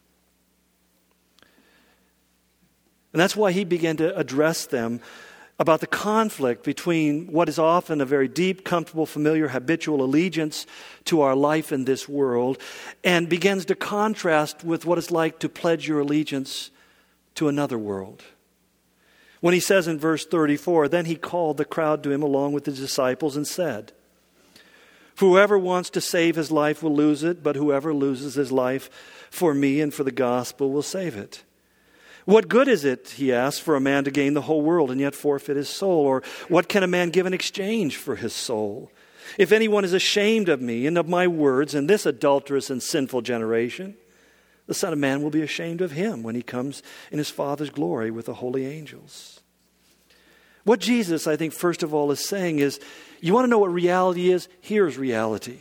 And that's why he began to address them about the conflict between what is often a very deep, comfortable, familiar, habitual allegiance to our life in this world, and begins to contrast with what it's like to pledge your allegiance to another world. When he says in verse thirty-four, "Then he called the crowd to him along with his disciples and said, 'For whoever wants to save his life will lose it, but whoever loses his life for me and for the gospel will save it. What good is it,' he asked, 'for a man to gain the whole world and yet forfeit his soul? Or what can a man give in exchange for his soul? If anyone is ashamed of me and of my words in this adulterous and sinful generation, the Son of Man will be ashamed of him when he comes in his Father's glory with the holy angels.'" What Jesus, I think, first of all is saying is, you want to know what reality is? Here's reality.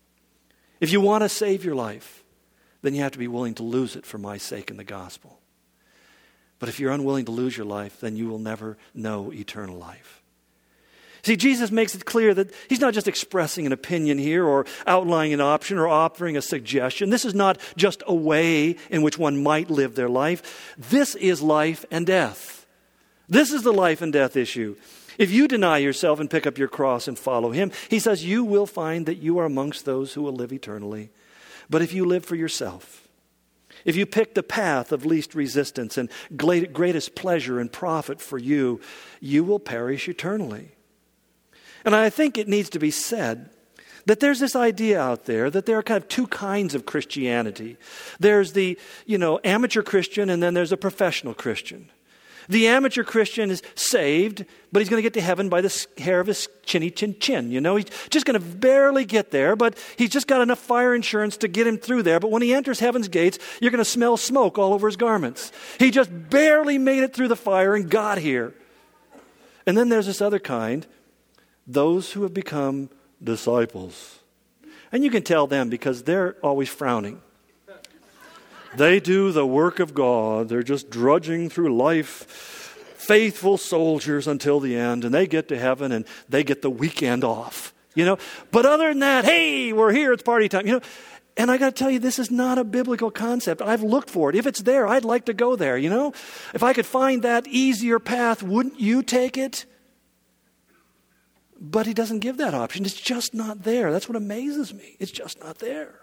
If you want to save your life, then you have to be willing to lose it for my sake in the gospel. But if you're unwilling to lose your life, then you will never know eternal life. See, Jesus makes it clear that he's not just expressing an opinion here or outlining an option or offering a suggestion. This is not just a way in which one might live their life. This is life and death. This is the life and death issue. If you deny yourself and pick up your cross and follow him, he says you will find that you are amongst those who will live eternally. But if you live for yourself, if you pick the path of least resistance and greatest pleasure and profit for you, you will perish eternally. And I think it needs to be said that there's this idea out there that there are kind of two kinds of Christianity. There's the, you know, amateur Christian, and then there's a professional Christian. The amateur Christian is saved, but he's going to get to heaven by the hair of his chinny chin chin. You know, he's just going to barely get there, but he's just got enough fire insurance to get him through there. But when he enters heaven's gates, you're going to smell smoke all over his garments. He just barely made it through the fire and got here. And then there's this other kind, those who have become disciples. And you can tell them because they're always frowning. They do the work of God. They're just drudging through life, faithful soldiers until the end, and they get to heaven and they get the weekend off, you know. But other than that, hey, we're here, it's party time, you know. And I got to tell you, this is not a biblical concept. I've looked for it. If it's there, I'd like to go there, you know. If I could find that easier path, wouldn't you take it? But he doesn't give that option. It's just not there. That's what amazes me. It's just not there.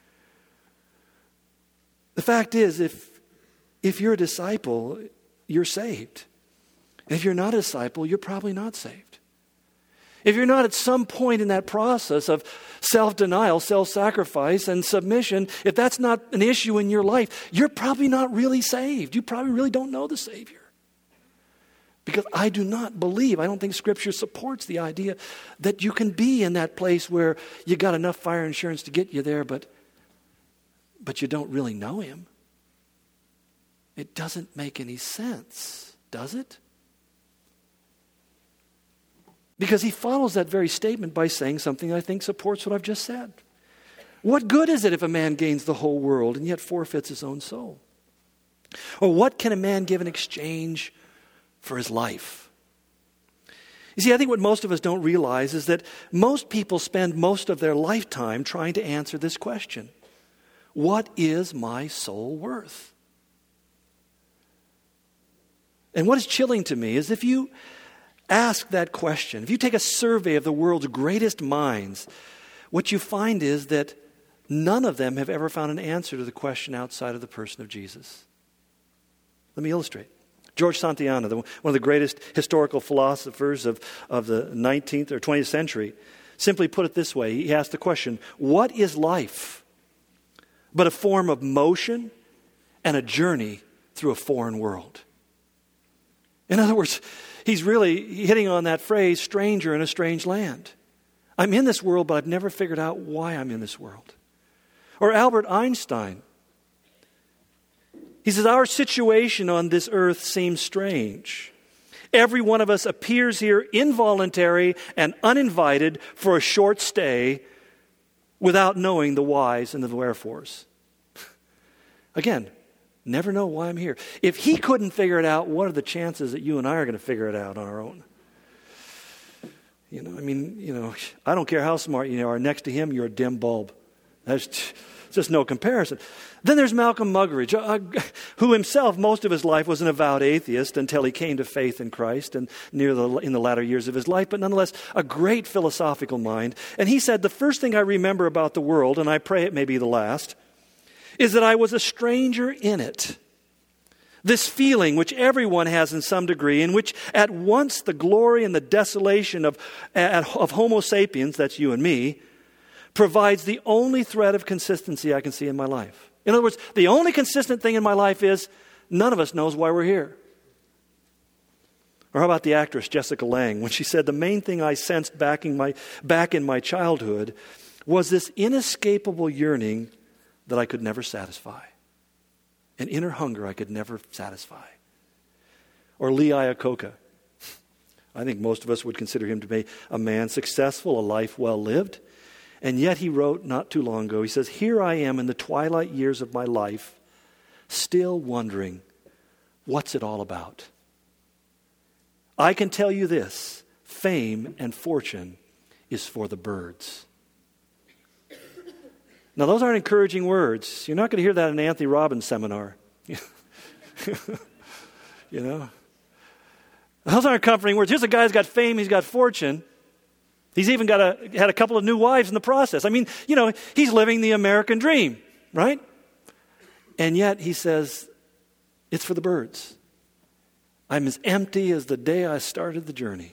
The fact is, if if you're a disciple, you're saved. And if you're not a disciple, you're probably not saved. If you're not at some point in that process of self-denial, self-sacrifice, and submission, if that's not an issue in your life, you're probably not really saved. You probably really don't know the Savior. Because I do not believe, I don't think Scripture supports the idea that you can be in that place where you got enough fire insurance to get you there, but But you don't really know him. It doesn't make any sense, does it? Because he follows that very statement by saying something I think supports what I've just said. What good is it if a man gains the whole world and yet forfeits his own soul? Or what can a man give in exchange for his life? You see, I think what most of us don't realize is that most people spend most of their lifetime trying to answer this question. What is my soul worth? And what is chilling to me is if you ask that question, if you take a survey of the world's greatest minds, what you find is that none of them have ever found an answer to the question outside of the person of Jesus. Let me illustrate. George Santayana, the, one of the greatest historical philosophers of, of the nineteenth or twentieth century, simply put it this way. He asked the question, what is life but a form of motion and a journey through a foreign world? In other words, he's really hitting on that phrase, stranger in a strange land. I'm in this world, but I've never figured out why I'm in this world. Or Albert Einstein. He says, our situation on this earth seems strange. Every one of us appears here involuntary and uninvited for a short stay without knowing the whys and the wherefores. Again, never know why I'm here. If he couldn't figure it out, what are the chances that you and I are going to figure it out on our own? You know, I mean, you know, I don't care how smart you are. Next to him, you're a dim bulb. There's just no comparison. Then there's Malcolm Muggeridge, uh, who himself, most of his life, was an avowed atheist until he came to faith in Christ and near the in the latter years of his life, but nonetheless, a great philosophical mind. And he said, the first thing I remember about the world, and I pray it may be the last, is that I was a stranger in it. This feeling which everyone has in some degree, in which at once the glory and the desolation of, of Homo sapiens, that's you and me, provides the only thread of consistency I can see in my life. In other words, the only consistent thing in my life is none of us knows why we're here. Or how about the actress Jessica Lange, when she said, the main thing I sensed back in my, back in my childhood was this inescapable yearning that I could never satisfy. An inner hunger I could never satisfy. Or Lee Iacocca. I think most of us would consider him to be a man successful, a life well lived. And yet he wrote not too long ago, he says, here I am in the twilight years of my life, still wondering, what's it all about? I can tell you this, fame and fortune is for the birds. Now, those aren't encouraging words. You're not going to hear that in an Anthony Robbins seminar. You know? Those aren't comforting words. Here's a guy who's got fame, he's got fortune. He's even got a, had a couple of new wives in the process. I mean, you know, he's living the American dream, right? And yet he says, it's for the birds. I'm as empty as the day I started the journey.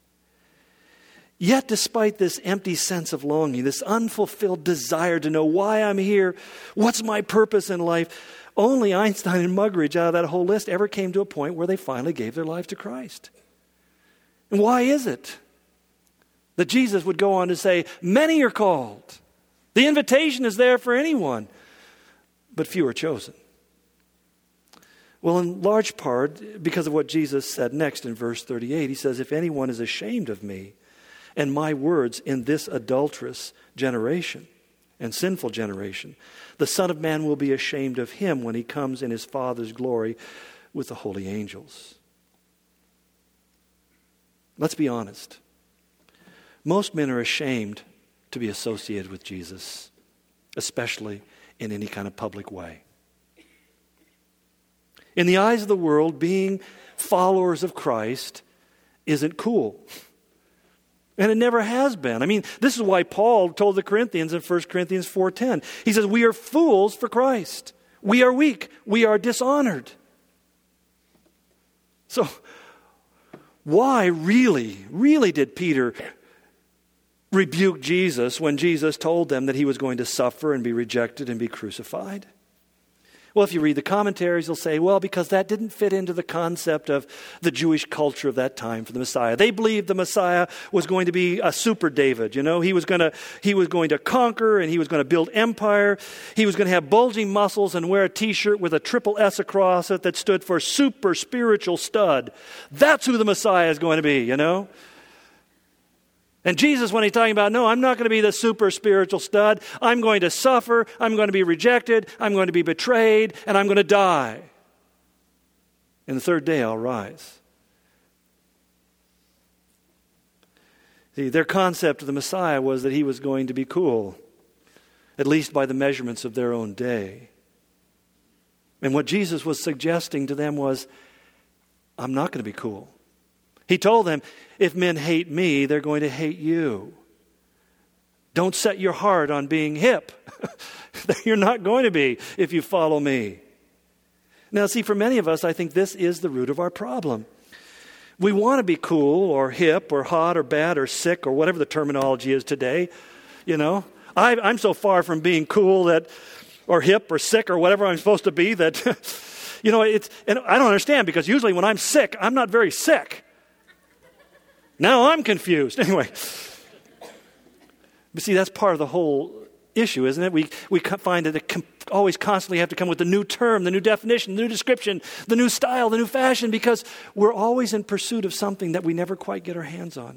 Yet despite this empty sense of longing, this unfulfilled desire to know why I'm here, what's my purpose in life, only Einstein and Muggeridge out of that whole list ever came to a point where they finally gave their life to Christ. And why is it that Jesus would go on to say, many are called. The invitation is there for anyone, but few are chosen. Well, in large part, because of what Jesus said next in verse thirty-eight, he says, if anyone is ashamed of me and my words in this adulterous generation and sinful generation, the Son of Man will be ashamed of him when he comes in his Father's glory with the holy angels. Let's be honest. Most men are ashamed to be associated with Jesus, especially in any kind of public way. In the eyes of the world, being followers of Christ isn't cool. And it never has been. I mean, this is why Paul told the Corinthians in First Corinthians four ten. He says, we are fools for Christ. We are weak. We are dishonored. So, why really, really did Peter rebuke Jesus when Jesus told them that he was going to suffer and be rejected and be crucified? Well, if you read the commentaries, they'll say, well, because that didn't fit into the concept of the Jewish culture of that time for the Messiah. They believed the Messiah was going to be a super David, you know. He was going to he was going to conquer, and he was going to build empire. He was going to have bulging muscles and wear a T-shirt with a triple S across it that stood for super spiritual stud. That's who the Messiah is going to be, you know. And Jesus, when he's talking about, no, I'm not going to be the super spiritual stud. I'm going to suffer. I'm going to be rejected. I'm going to be betrayed. And I'm going to die. And the third day I'll rise. See, their concept of the Messiah was that he was going to be cool, at least by the measurements of their own day. And what Jesus was suggesting to them was, I'm not going to be cool. He told them, if men hate me, they're going to hate you. Don't set your heart on being hip. You're not going to be if you follow me. Now, see, for many of us, I think this is the root of our problem. We want to be cool or hip or hot or bad or sick or whatever the terminology is today. You know, I, I'm so far from being cool that, or hip or sick or whatever I'm supposed to be that, you know, it's, and I don't understand, because usually when I'm sick, I'm not very sick. Now I'm confused. Anyway. But see, that's part of the whole issue, isn't it? We we find that it com- always constantly have to come with the new term, the new definition, the new description, the new style, the new fashion, because we're always in pursuit of something that we never quite get our hands on.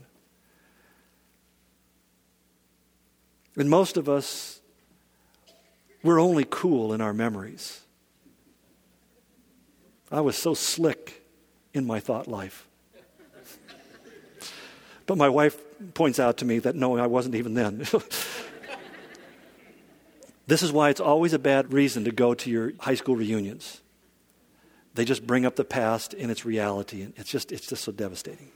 And most of us, we're only cool in our memories. I was so slick in my thought life. But my wife points out to me that, no, I wasn't even then. This is why it's always a bad reason to go to your high school reunions. They just bring up the past in its reality, and it's just, it's just so devastating.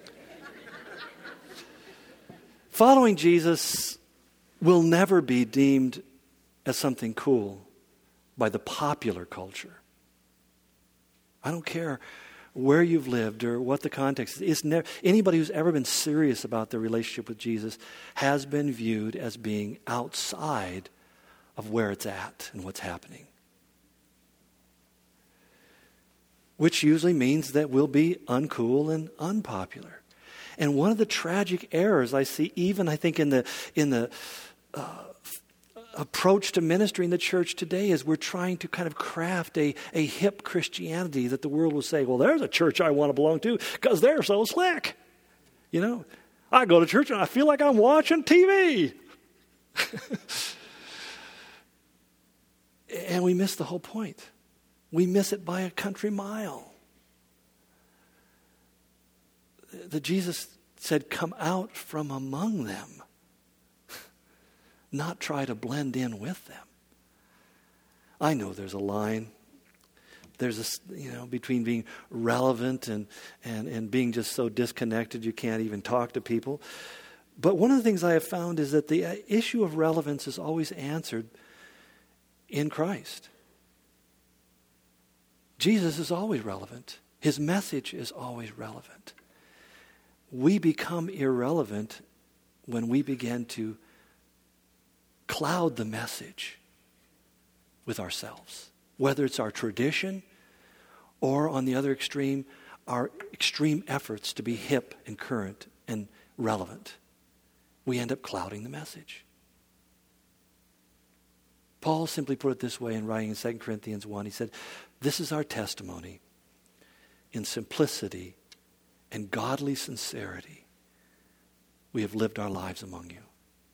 Following Jesus will never be deemed as something cool by the popular culture. I don't care where you've lived or what the context is. It's never, anybody who's ever been serious about their relationship with Jesus has been viewed as being outside of where it's at and what's happening. Which usually means that we'll be uncool and unpopular. And one of the tragic errors I see, even I think in the in the uh, approach to ministry in the church today, is we're trying to kind of craft a, a hip Christianity that the world will say, well, there's a church I want to belong to because they're so slick. You know, I go to church and I feel like I'm watching T V. And we miss the whole point. We miss it by a country mile. The Jesus said, come out from among them. Not try to blend in with them. I know there's a line. There's a, you know, between being relevant and, and, and being just so disconnected you can't even talk to people. But one of the things I have found is that the issue of relevance is always answered in Christ. Jesus is always relevant. His message is always relevant. We become irrelevant when we begin to cloud the message with ourselves, whether it's our tradition or, on the other extreme, our extreme efforts to be hip and current and relevant. We end up clouding the message. Paul simply put it this way in writing in Second Corinthians one. He said, this is our testimony. In simplicity and godly sincerity, we have lived our lives among you.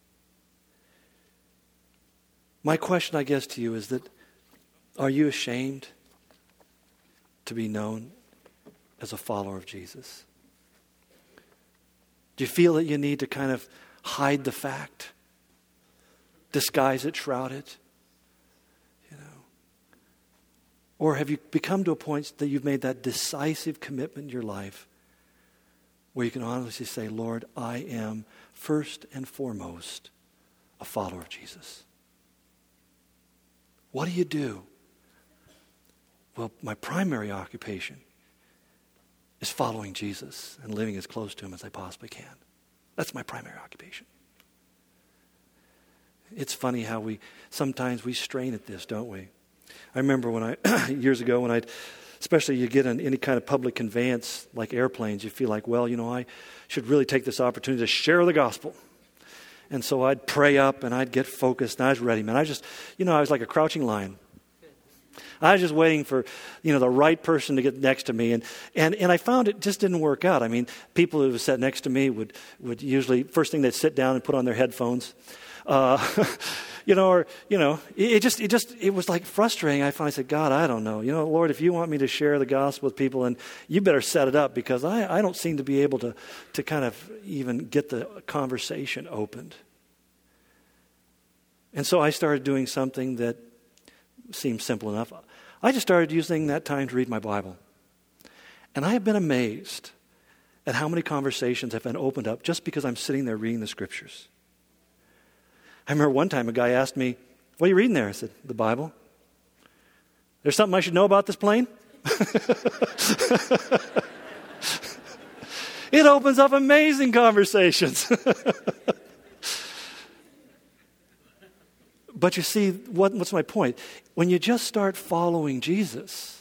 My question, I guess, to you is that, are you ashamed to be known as a follower of Jesus? Do you feel that you need to kind of hide the fact, disguise it, shroud it? You know, or have you become to a point that you've made that decisive commitment in your life where you can honestly say, Lord, I am first and foremost a follower of Jesus? What do you do? Well, my primary occupation is following Jesus and living as close to him as I possibly can. That's my primary occupation. It's funny how we, sometimes we strain at this, don't we? I remember when I, years ago, when I'd, especially you get on any kind of public conveyance like airplanes, you feel like, well, you know, I should really take this opportunity to share the gospel. And so I'd pray up and I'd get focused and I was ready, man. I just, you know, I was like a crouching lion. I was just waiting for, you know, the right person to get next to me. And, and, and I found it just didn't work out. I mean, people who sat next to me would, would usually, first thing they'd sit down and put on their headphones. Uh, you know, or, you know, it, it just, it just, it was like frustrating. I finally said, God, I don't know. You know, Lord, if you want me to share the gospel with people, and you better set it up, because I, I don't seem to be able to, to kind of even get the conversation opened. And so I started doing something that seemed simple enough. I just started using that time to read my Bible. And I have been amazed at how many conversations have been opened up just because I'm sitting there reading the scriptures. I remember one time a guy asked me, what are you reading there? I said, the Bible. There's something I should know about this plane? It opens up amazing conversations. But you see, what, what's my point? When you just start following Jesus,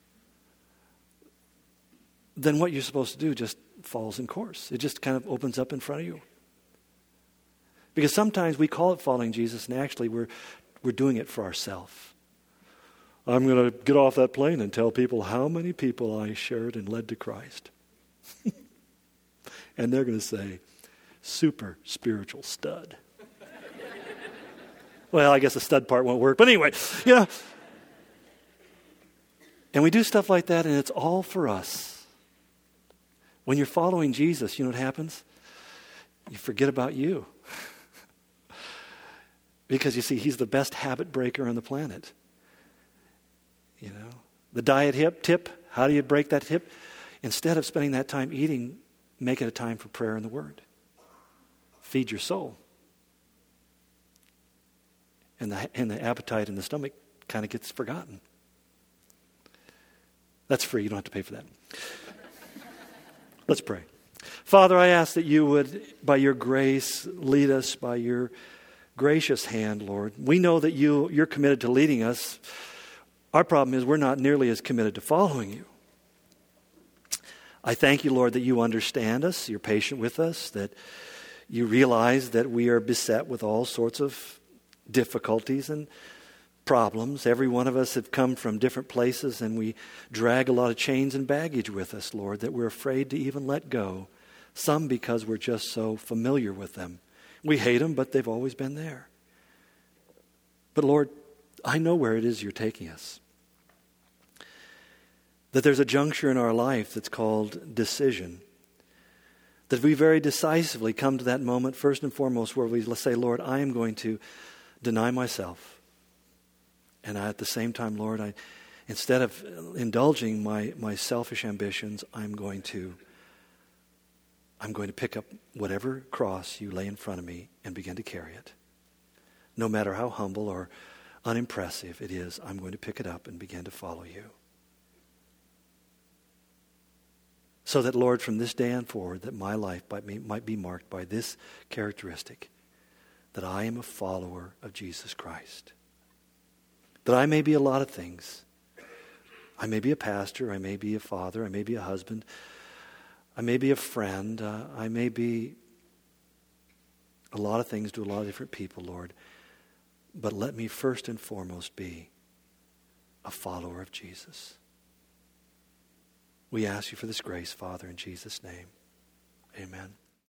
then what you're supposed to do just falls in course. It just kind of opens up in front of you. Because sometimes we call it following Jesus, and actually we're we're doing it for ourselves. I'm going to get off that plane and tell people how many people I shared and led to Christ. And they're going to say, super spiritual stud. Well, I guess the stud part won't work. But anyway, you know. And we do stuff like that, and it's all for us. When you're following Jesus, you know what happens? You forget about you. Because you see, he's the best habit breaker on the planet. You know, the diet hip tip, how do you break that tip? Instead of spending that time eating, make it a time for prayer and the Word. Feed your soul. And the, and the appetite in the stomach kind of gets forgotten. That's free. You don't have to pay for that. Let's pray. Father, I ask that you would, by your grace, lead us by your gracious hand, Lord. We know that you, you're committed to leading us. Our problem is we're not nearly as committed to following you. I thank you, Lord, that you understand us, you're patient with us, that you realize that we are beset with all sorts of difficulties and problems. Every one of us have come from different places, and we drag a lot of chains and baggage with us, Lord, that we're afraid to even let go. Some because we're just so familiar with them. We hate them, but they've always been there. But Lord, I know where it is you're taking us. That there's a juncture in our life that's called decision. That we very decisively come to that moment, first and foremost, where we say, Lord, I am going to deny myself. And I, at the same time, Lord, I, instead of indulging my, my selfish ambitions, I'm going to I'm going to pick up whatever cross you lay in front of me and begin to carry it. No matter how humble or unimpressive it is, I'm going to pick it up and begin to follow you. So that, Lord, from this day on forward, that my life might be, might be marked by this characteristic, that I am a follower of Jesus Christ. That I may be a lot of things. I may be a pastor, I may be a father, I may be a husband, I may be a friend, uh, I may be a lot of things to a lot of different people, Lord. But let me first and foremost be a follower of Jesus. We ask you for this grace, Father, in Jesus' name. Amen.